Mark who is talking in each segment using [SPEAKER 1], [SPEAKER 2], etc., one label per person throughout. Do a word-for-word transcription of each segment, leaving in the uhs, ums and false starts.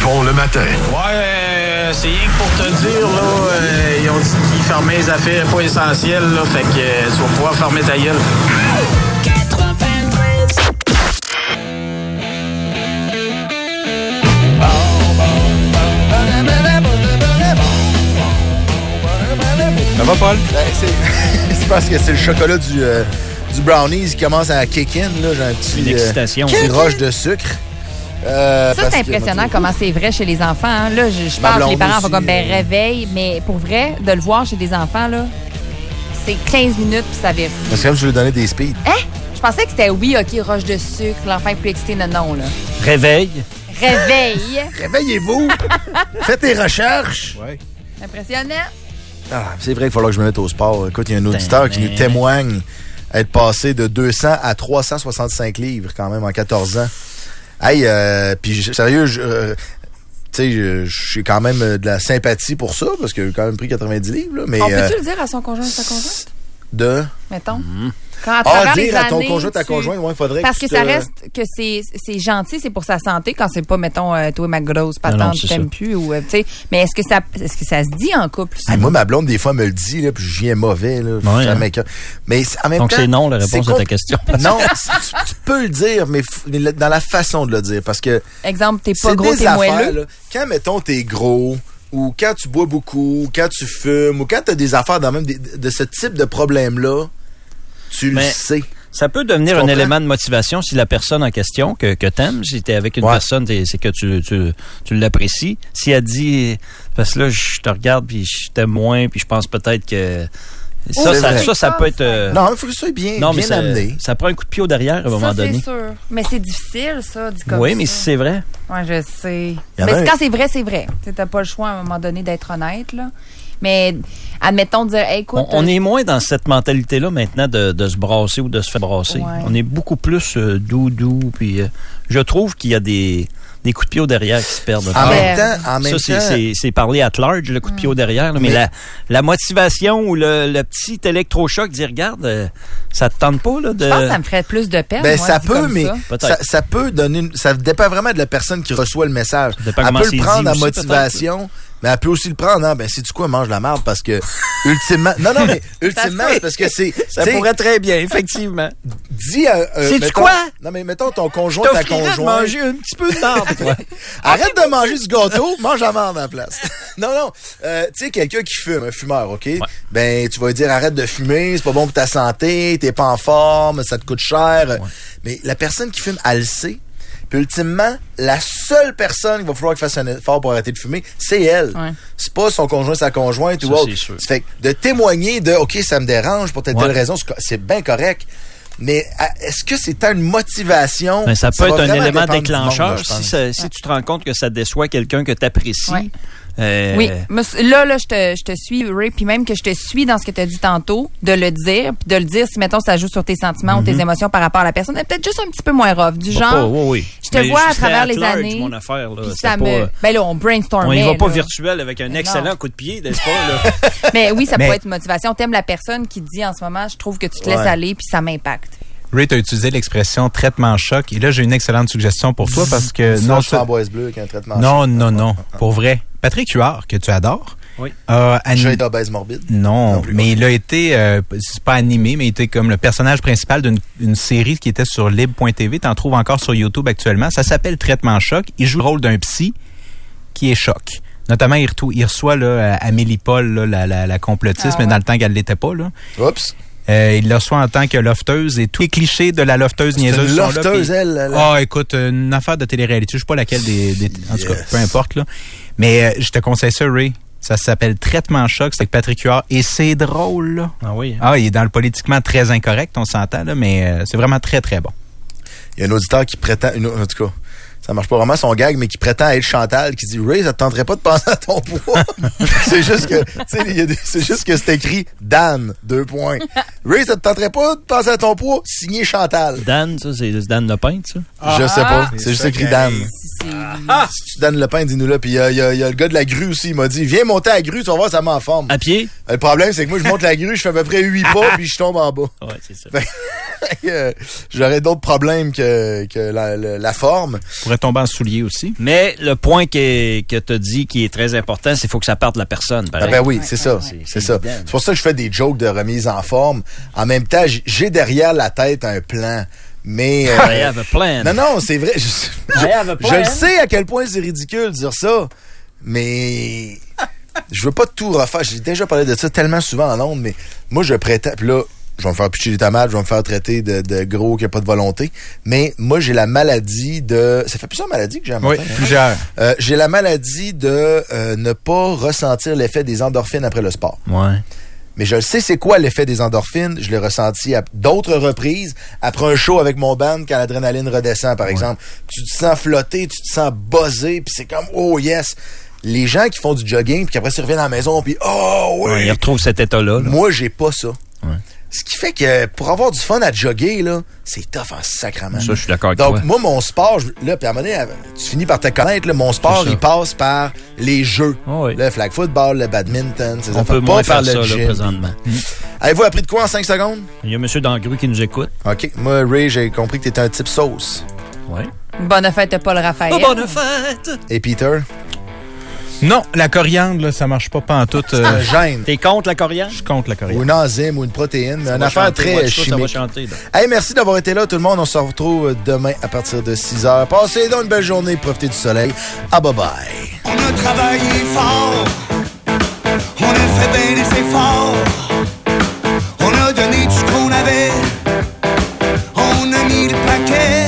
[SPEAKER 1] Dupont le matin.
[SPEAKER 2] Ouais, euh, c'est rien que pour te dire, là, euh, ils ont dit qu'ils fermaient les affaires pas essentielles, là, fait que euh, tu vas pouvoir fermer ta gueule.
[SPEAKER 3] Ça va, Paul?
[SPEAKER 4] Ben, c'est, c'est parce que c'est le chocolat du, euh, du brownies qui commence à kick in. Là. J'ai un petit,
[SPEAKER 3] Une excitation.
[SPEAKER 4] Euh, petit roche de sucre. Euh,
[SPEAKER 5] ça, c'est impressionnant que, comment c'est vrai chez les enfants. Hein. Là, je, je pense que les parents font comme ben, euh... réveil, mais pour vrai, de le voir chez des enfants, là, c'est quinze minutes puis ça vire.
[SPEAKER 4] Parce que comme je lui donnais des speeds.
[SPEAKER 5] Hein? Je pensais que c'était oui, OK, roche de sucre, l'enfant est plus excité, non, non, là.
[SPEAKER 3] Réveil.
[SPEAKER 5] Réveil.
[SPEAKER 4] Réveillez-vous. Faites tes recherches.
[SPEAKER 3] Ouais.
[SPEAKER 5] Impressionnant.
[SPEAKER 4] Ah, c'est vrai qu'il va falloir que je me mette au sport. Écoute, il y a un auditeur qui nous témoigne être passé de deux cents à trois cent soixante-cinq livres quand même en quatorze ans. Hey, euh, puis sérieux, je, euh, tu sais, j'ai quand même de la sympathie pour ça parce qu'il a quand même pris quatre-vingt-dix livres. Là, mais,
[SPEAKER 5] on peut-tu
[SPEAKER 4] euh,
[SPEAKER 5] le dire à son conjoint ou sa conjointe?
[SPEAKER 4] De?
[SPEAKER 5] Mettons.
[SPEAKER 4] Mm-hmm.
[SPEAKER 5] Quand à travers
[SPEAKER 4] ah, dire
[SPEAKER 5] les
[SPEAKER 4] à ton
[SPEAKER 5] années,
[SPEAKER 4] conjoint, ta
[SPEAKER 5] tu...
[SPEAKER 4] conjointe, ouais, faudrait
[SPEAKER 5] Parce
[SPEAKER 4] que,
[SPEAKER 5] que
[SPEAKER 4] te...
[SPEAKER 5] ça reste que c'est, c'est gentil, c'est pour sa santé quand c'est pas, mettons, euh, toi, ma grosse patente, tu t'aimes plus. Ou, euh, mais est-ce que, ça, est-ce que ça se dit en couple?
[SPEAKER 4] Ah, moi, ma blonde, des fois, me le dit, là, puis je viens mauvais. Là,
[SPEAKER 3] ouais, hein.
[SPEAKER 4] Mais en même
[SPEAKER 3] Donc,
[SPEAKER 4] temps,
[SPEAKER 3] c'est non, la réponse à ta question.
[SPEAKER 4] Non, tu, tu peux le dire, mais, mais dans la façon de le dire. Parce que.
[SPEAKER 5] Exemple, t'es pas gros, t'es moelleux.
[SPEAKER 4] Là, quand, mettons, t'es gros, ou quand tu bois beaucoup, ou quand tu fumes, ou quand t'as des affaires dans même des, de ce type de problème-là, tu mais... le sais.
[SPEAKER 3] Ça peut devenir un élément de motivation si la personne en question que, que t'aimes, si t'es avec une ouais. personne, t'es, c'est que tu, tu, tu l'apprécies. Si elle dit, parce que là, je te regarde puis je t'aime moins puis je pense peut-être que ça, oh, ça, ça, ça peut être. Euh...
[SPEAKER 4] Non, il faut que ça soit bien,
[SPEAKER 3] non,
[SPEAKER 4] bien
[SPEAKER 3] mais ça,
[SPEAKER 4] amené.
[SPEAKER 3] Ça prend un coup de pied au derrière à un moment
[SPEAKER 5] ça,
[SPEAKER 3] donné.
[SPEAKER 5] C'est sûr. Mais c'est difficile, ça, dit comme
[SPEAKER 3] oui,
[SPEAKER 5] ça.
[SPEAKER 3] mais si c'est vrai.
[SPEAKER 5] Oui, je sais. Mais un... quand c'est vrai, c'est vrai. Tu n'as pas le choix à un moment donné d'être honnête, là. Mais admettons de dire, hey, écoute.
[SPEAKER 3] On, on est moins dans cette mentalité-là maintenant de, de se brasser ou de se faire brasser.
[SPEAKER 5] Ouais.
[SPEAKER 3] On est beaucoup plus euh, doux, doux. Puis euh, je trouve qu'il y a des, des coups de pied au derrière qui se perdent.
[SPEAKER 4] En ah, même temps, en même
[SPEAKER 3] ça, c'est, c'est, c'est parler at large, le coup de pied au derrière. Là, mais, mais la, la motivation ou le, le petit électrochoc, dire, regarde, euh, ça te tente pas, là, de.
[SPEAKER 5] Je pense que ça me ferait plus de peine.
[SPEAKER 4] Ben,
[SPEAKER 5] moi,
[SPEAKER 4] ça peut, mais
[SPEAKER 5] ça.
[SPEAKER 4] Ça, ça peut donner. Une, ça dépend vraiment de la personne qui reçoit le message. Elle peut le prendre à motivation. Mais elle peut aussi le prendre, hein. Ben, sais-tu quoi, mange la merde parce que, ultimement, non, non, mais, ultimement, c'est parce que c'est,
[SPEAKER 3] ça pourrait très bien, effectivement.
[SPEAKER 4] Dis à, euh,
[SPEAKER 3] sais-tu
[SPEAKER 4] mettons,
[SPEAKER 3] quoi?
[SPEAKER 4] Non, mais mettons ton conjoint, ta conjointe.
[SPEAKER 3] De manger un petit peu de merde.
[SPEAKER 4] Arrête de manger du gâteau, mange la merde à la place. non, non, euh, tu sais, quelqu'un qui fume, un fumeur, OK? Ouais. Ben, tu vas lui dire arrête de fumer, c'est pas bon pour ta santé, t'es pas en forme, ça te coûte cher. Ouais. Mais la personne qui fume, elle le sait. Puis ultimement, la seule personne qu'il va falloir qu'elle fasse un effort pour arrêter de fumer, c'est elle. Ouais. C'est pas son conjoint, sa conjointe ça, ou autre. C'est fait que de témoigner de « OK, ça me dérange pour telle ouais. telle raison », c'est bien correct. Mais est-ce que c'est une motivation?
[SPEAKER 3] Ben, ça peut ça être un élément déclencheur monde, si, ça, si ouais. tu te rends compte que ça déçoit quelqu'un que tu apprécies. Ouais. Euh...
[SPEAKER 5] Oui, là, là, je te, je te suis, Ray, puis même que je te suis dans ce que tu as dit tantôt, de le dire, puis de le dire si, mettons, ça joue sur tes sentiments mm-hmm. ou tes émotions par rapport à la personne, peut-être juste un petit peu moins rough, du genre,
[SPEAKER 3] pas, oui, oui.
[SPEAKER 5] je te mais vois à travers les années,
[SPEAKER 3] mon affaire, là,
[SPEAKER 5] puis ça me... Ben là, on brainstormait.
[SPEAKER 3] On y va pas
[SPEAKER 5] là.
[SPEAKER 3] virtuel avec un excellent non. coup de pied, n'est-ce pas, là?
[SPEAKER 5] Mais oui, ça mais... peut être une motivation. T'aimes la personne qui dit en ce moment, je trouve que tu te laisses ouais. aller, puis ça m'impacte.
[SPEAKER 6] Ray, tu as utilisé l'expression traitement choc. Et là, j'ai une excellente suggestion pour toi parce que...
[SPEAKER 4] C'est non, ça, framboise bleue avec un traitement
[SPEAKER 6] non,
[SPEAKER 4] choc.
[SPEAKER 6] Non, non, non. Pour vrai. Patrick Huard, que tu adores.
[SPEAKER 3] Oui.
[SPEAKER 6] Euh, anim...
[SPEAKER 4] J'ai été obèse morbide.
[SPEAKER 6] Non,
[SPEAKER 4] non
[SPEAKER 6] mais il a été, euh, c'est pas animé, mais il était comme le personnage principal d'une une série qui était sur libre point t v. T'en trouves encore sur YouTube actuellement. Ça s'appelle Traitement choc. Il joue le rôle d'un psy qui est choc. Notamment, il, retou- il reçoit là, Amélie Paul, là, la, la, la complotiste, ah, mais ouais. dans le temps qu'elle l'était pas. Là.
[SPEAKER 4] Oups.
[SPEAKER 6] Euh, il le reçoit en tant que lofteuse et tous les clichés de la lofteuse niaiseuse
[SPEAKER 4] une
[SPEAKER 6] sont
[SPEAKER 4] lofteuse,
[SPEAKER 6] là.
[SPEAKER 4] elle.
[SPEAKER 6] Ah, oh, écoute, une affaire de télé-réalité. Je sais pas laquelle des... des en yes. tout cas, peu importe. Là. Mais euh, je te conseille ça, Ray. Ça s'appelle Traitement choc. C'est avec Patrick Huard. Et c'est drôle, là.
[SPEAKER 3] Ah oui.
[SPEAKER 6] Ah, il est dans le politiquement très incorrect, on s'entend, là, mais euh, c'est vraiment très, très bon.
[SPEAKER 4] Il y a un auditeur qui prétend... Une, en tout cas... Ça marche pas vraiment son gag, mais qui prétend être Chantal, qui dit Ray, ça te tenterait pas de penser à ton poids. c'est juste que, tu sais, c'est juste que c'est écrit Dan, deux points. Ray, ça te tenterait pas de penser à ton poids, signé Chantal.
[SPEAKER 3] Dan, ça, c'est Dan Lepeintre, ça?
[SPEAKER 4] Ah, je sais pas, c'est, c'est juste écrit Dan. Ah! Si tu donnes le pain, dis-nous là. Puis il y a, y, a, y a le gars de la grue aussi, il m'a dit, viens monter à la grue, tu vas voir, ça m'en forme.
[SPEAKER 3] À pied?
[SPEAKER 4] Le problème, c'est que moi, je monte la grue, je fais à peu près huit pas, puis je tombe en bas.
[SPEAKER 3] Ouais, c'est ça.
[SPEAKER 4] Fait, euh, j'aurais d'autres problèmes que, que la, la, la forme.
[SPEAKER 6] Tu pourrais tomber en soulier aussi.
[SPEAKER 3] Mais le point que, que tu as dit qui est très important, c'est qu'il faut que ça parte de la personne.
[SPEAKER 4] Ah ben oui,
[SPEAKER 5] Ouais,
[SPEAKER 4] c'est
[SPEAKER 5] ouais,
[SPEAKER 4] ça.
[SPEAKER 5] ouais.
[SPEAKER 4] C'est,
[SPEAKER 3] C'est
[SPEAKER 4] ça.
[SPEAKER 3] évident.
[SPEAKER 4] C'est pour ça que je fais des jokes de remise en forme. En même temps, j'ai derrière la tête un plan. Mais. euh,
[SPEAKER 3] I have a plan.
[SPEAKER 4] non, non, c'est vrai. Je, je,
[SPEAKER 3] I have a plan.
[SPEAKER 4] je le sais à quel point c'est ridicule de dire ça. Mais. Je veux pas tout refaire. J'ai déjà parlé de ça tellement souvent en ondes, mais moi, je prétends. Puis là, je vais me faire pitcher des tomates, je vais me faire traiter de, de gros qui a pas de volonté. Mais moi, j'ai la maladie de. Ça fait plusieurs maladies que j'ai à
[SPEAKER 6] Oui,
[SPEAKER 4] matin, hein?
[SPEAKER 6] plusieurs.
[SPEAKER 4] Euh, j'ai la maladie de euh, ne pas ressentir l'effet des endorphines après le sport.
[SPEAKER 3] Ouais.
[SPEAKER 4] Mais je le sais c'est quoi l'effet des endorphines. Je l'ai ressenti à d'autres reprises. Après un show avec mon band, quand l'adrénaline redescend, par ouais. exemple. Tu te sens flotter, tu te sens buzzé, puis c'est comme, oh yes. Les gens qui font du jogging, puis qu'après, ils reviennent à la maison, puis oh oui.
[SPEAKER 3] Ouais, ils retrouvent cet état-là. Là.
[SPEAKER 4] Moi, j'ai pas ça.
[SPEAKER 3] Ouais.
[SPEAKER 4] Ce qui fait que pour avoir du fun à jogger, là, c'est tough en sacrament.
[SPEAKER 3] Ça, je suis d'accord avec
[SPEAKER 4] Donc,
[SPEAKER 3] toi.
[SPEAKER 4] moi, mon sport, je, là, puis à un moment donné, tu finis par te connaître, là, mon sport, il passe par les jeux.
[SPEAKER 3] Oh oui.
[SPEAKER 4] Le flag football, le badminton, ces
[SPEAKER 3] On peut
[SPEAKER 4] pas
[SPEAKER 3] moins faire
[SPEAKER 4] le
[SPEAKER 3] ça,
[SPEAKER 4] gym.
[SPEAKER 3] là, présentement.
[SPEAKER 4] Mmh. Avez-vous appris de quoi en cinq secondes?
[SPEAKER 3] Il y a M. Dangrue qui nous écoute.
[SPEAKER 4] OK. Moi, Ray, j'ai compris que t'étais un type sauce.
[SPEAKER 3] Oui.
[SPEAKER 5] Bonne fête, Paul Raphaël.
[SPEAKER 3] Oh, bonne fête!
[SPEAKER 4] Et Peter?
[SPEAKER 6] Non, la coriandre, là, ça marche pas pantoute.
[SPEAKER 4] Euh,
[SPEAKER 6] Euh,
[SPEAKER 4] gêne.
[SPEAKER 3] T'es contre la coriandre?
[SPEAKER 6] je compte la
[SPEAKER 4] Ou
[SPEAKER 6] coriandre.
[SPEAKER 4] une enzyme ou une protéine. Mais
[SPEAKER 3] Ça
[SPEAKER 4] une
[SPEAKER 3] va
[SPEAKER 4] affaire
[SPEAKER 3] chanter,
[SPEAKER 4] très
[SPEAKER 3] watch ça,
[SPEAKER 4] chimique.
[SPEAKER 3] Ça va chanter, là.
[SPEAKER 4] Hey, merci d'avoir été là, tout le monde. On se retrouve demain à partir de six heures. Passez donc une belle journée. Profitez du soleil. Ah, bye bye.
[SPEAKER 1] On a travaillé fort, on a fait bien des efforts, on a donné tout ce qu'on avait, on a mis le paquet,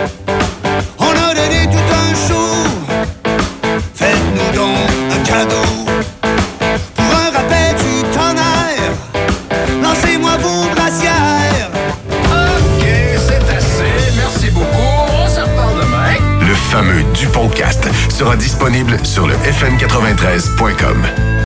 [SPEAKER 1] on a donné tout un show, faites-nous donc un cadeau, pour un rappel du tonnerre, lancez-moi vos brassières.
[SPEAKER 7] OK, c'est assez, merci beaucoup, on se reparle demain.
[SPEAKER 8] Le fameux DuPontcast sera disponible sur le f m quatre-vingt-treize point com.